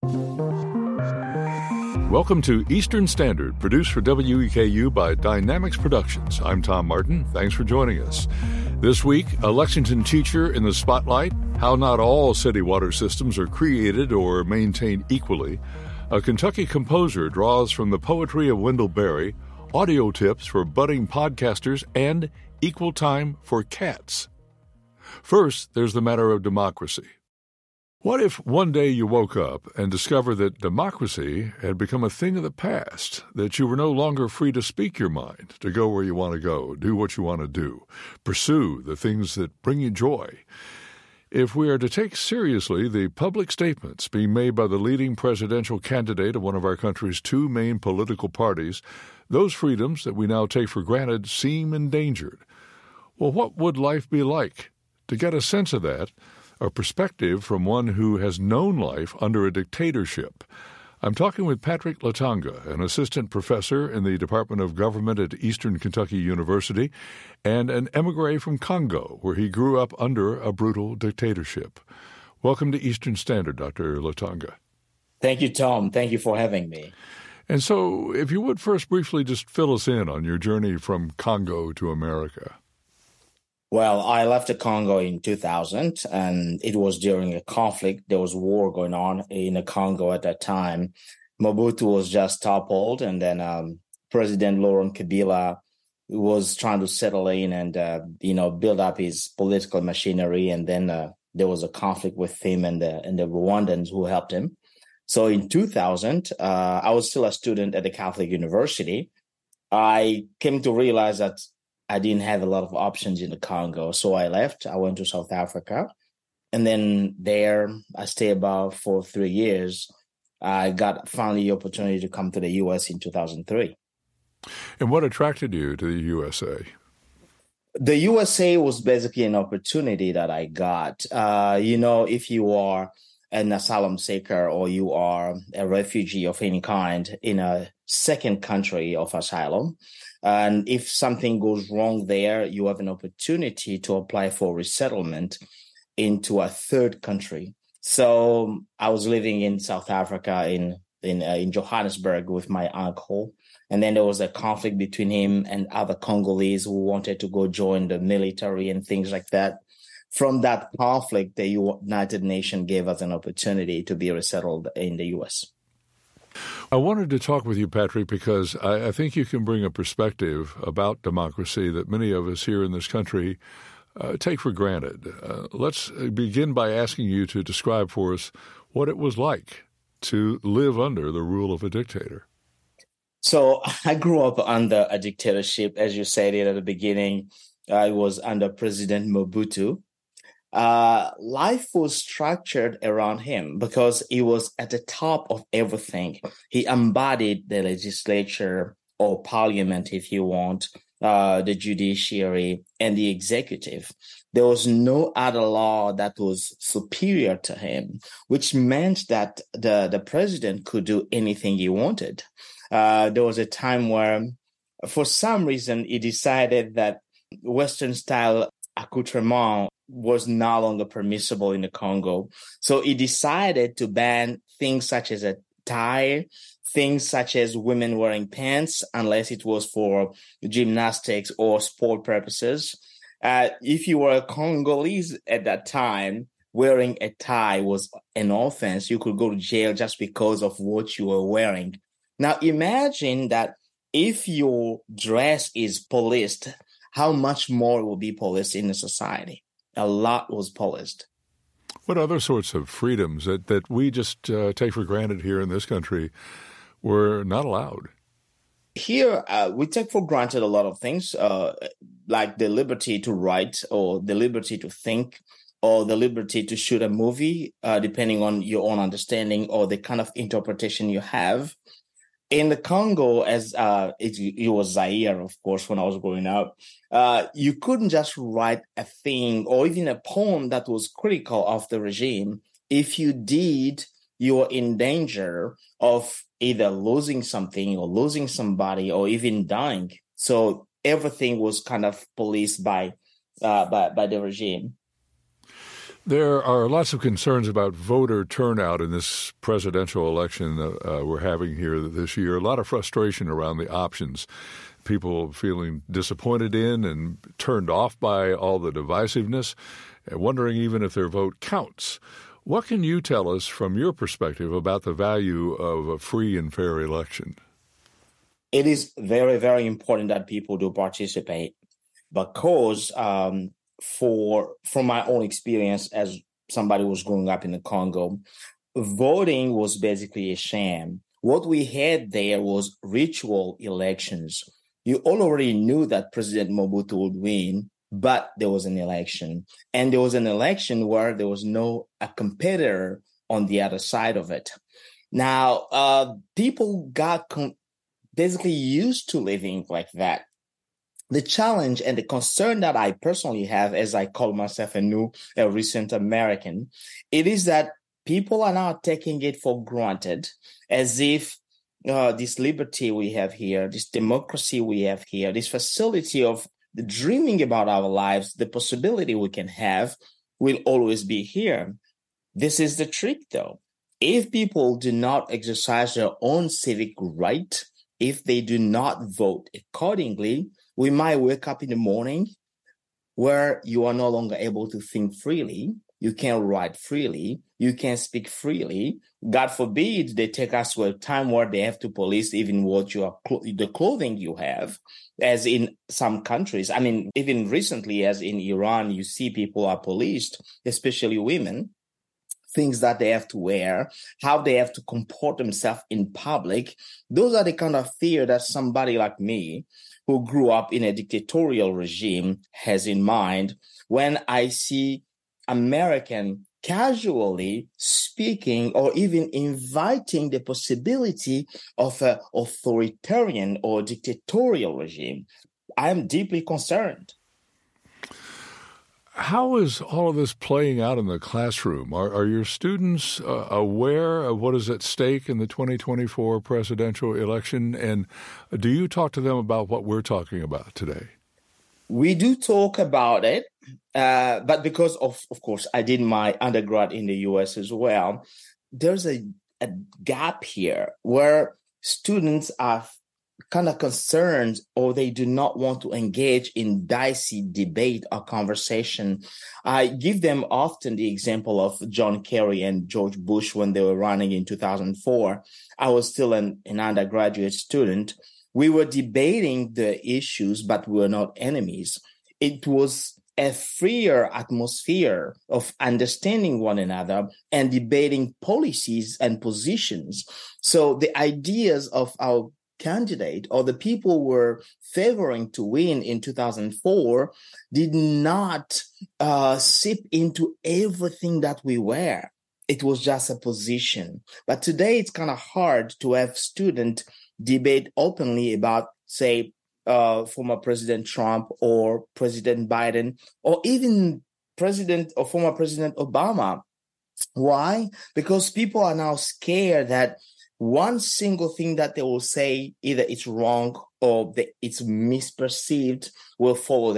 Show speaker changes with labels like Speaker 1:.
Speaker 1: Welcome to Eastern Standard, produced for WEKU by Dynamics Productions. I'm Tom Martin. Thanks for joining us. This week, a Lexington teacher in the spotlight, how not all city water systems are created or maintained equally. A Kentucky composer draws from the poetry of Wendell Berry, audio tips for budding podcasters, and equal time for cats. First, there's the matter of democracy. What if one day you woke up and discovered that democracy had become a thing of the past, that you were no longer free to speak your mind, to go where you want to go, do what you want to do, pursue the things that bring you joy? If we are to take seriously the public statements being made by the leading presidential candidate of one of our country's two main political parties, those freedoms that we now take for granted seem endangered. Well, what would life be like? To get a sense of that, a perspective from one who has known life under a dictatorship. I'm talking with Patrick Latanga, an assistant professor in the Department of Government at Eastern Kentucky University and an emigre from Congo, where he grew up under a brutal dictatorship. Welcome to Eastern Standard, Dr. Latanga.
Speaker 2: Thank you, Tom. Thank you for having me.
Speaker 1: And so, if you would first briefly just fill us in on your journey from Congo to America.
Speaker 2: Well, I left the Congo in 2000, and it was during a conflict. There was war going on in the Congo at that time. Mobutu was just toppled, and then President Laurent Kabila was trying to settle in and, build up his political machinery. And then there was a conflict with him and the Rwandans who helped him. So in 2000, I was still a student at the Catholic University. I came to realize that I didn't have a lot of options in the Congo. So I left. I went to South Africa. And then there, I stayed about for 3 years. I got finally the opportunity to come to the U.S. in 2003.
Speaker 1: And what attracted you to the USA?
Speaker 2: The USA was basically an opportunity that I got. If you are an asylum seeker or you are a refugee of any kind in a second country of asylum, and if something goes wrong there, you have an opportunity to apply for resettlement into a third country. So I was living in South Africa in Johannesburg with my uncle. And then there was a conflict between him and other Congolese who wanted to go join the military and things like that. From that conflict, the United Nations gave us an opportunity to be resettled in the U.S.
Speaker 1: I wanted to talk with you, Patrick, because I think you can bring a perspective about democracy that many of us here in this country take for granted. Let's begin by asking you to describe for us what it was like to live under the rule of a dictator.
Speaker 2: So I grew up under a dictatorship, as you said it at the beginning. I was under President Mobutu. Life was structured around him because he was at the top of everything. He embodied the legislature or parliament, if you want, the judiciary and the executive. There was no other law that was superior to him, which meant that the president could do anything he wanted. There was a time where, for some reason, he decided that Western-style accoutrement was no longer permissible in the Congo. So he decided to ban things such as a tie, things such as women wearing pants, unless it was for gymnastics or sport purposes. If you were a Congolese at that time, wearing a tie was an offense. You could go to jail just because of what you were wearing. Now, imagine that if your dress is policed, how much more will be policed in a society? A lot was policed.
Speaker 1: What other sorts of freedoms that we just take for granted here in this country were not allowed?
Speaker 2: Here, we take for granted a lot of things, like the liberty to write or the liberty to think or the liberty to shoot a movie, depending on your own understanding or the kind of interpretation you have. In the Congo, as it was Zaire, of course, when I was growing up, you couldn't just write a thing or even a poem that was critical of the regime. If you did, you were in danger of either losing something or losing somebody or even dying. So everything was kind of policed by the regime.
Speaker 1: There are lots of concerns about voter turnout in this presidential election we're having here this year. A lot of frustration around the options. People feeling disappointed in and turned off by all the divisiveness, and wondering even if their vote counts. What can you tell us from your perspective about the value of a free and fair election?
Speaker 2: It is very, very important that people do participate because from my own experience as somebody who was growing up in the Congo, voting was basically a sham. What we had there was ritual elections. You already knew that President Mobutu would win, but there was an election. And there was an election where there was a competitor on the other side of it. Now, people got basically used to living like that. The challenge and the concern that I personally have, as I call myself a recent American, it is that people are now taking it for granted, as if this liberty we have here, this democracy we have here, this facility of dreaming about our lives, the possibility we can have will always be here. This is the trick, though. If people do not exercise their own civic right, if they do not vote accordingly, we might wake up in the morning where you are no longer able to think freely. You can't write freely. You can't speak freely. God forbid they take us to a time where they have to police even the clothing you have, as in some countries. I mean, even recently, as in Iran, you see people are policed, especially women, things that they have to wear, how they have to comport themselves in public. Those are the kind of fear that somebody like me, who grew up in a dictatorial regime, has in mind when I see American casually speaking or even inviting the possibility of an authoritarian or dictatorial regime. I am deeply concerned.
Speaker 1: How is all of this playing out in the classroom? Are your students aware of what is at stake in the 2024 presidential election? And do you talk to them about what we're talking about today?
Speaker 2: We do talk about it, but because of course, I did my undergrad in the U.S. as well, there's a gap here where students are kind of concerned, or they do not want to engage in dicey debate or conversation. I give them often the example of John Kerry and George Bush when they were running in 2004. I was still an undergraduate student. We were debating the issues, but we were not enemies. It was a freer atmosphere of understanding one another and debating policies and positions. So the ideas of our candidate or the people were favoring to win in 2004 did not seep into everything that we were. It was just a position. But today it's kind of hard to have students debate openly about, say, former President Trump or President Biden or even President or former President Obama. Why? Because people are now scared that one single thing that they will say, either it's wrong or it's misperceived, will follow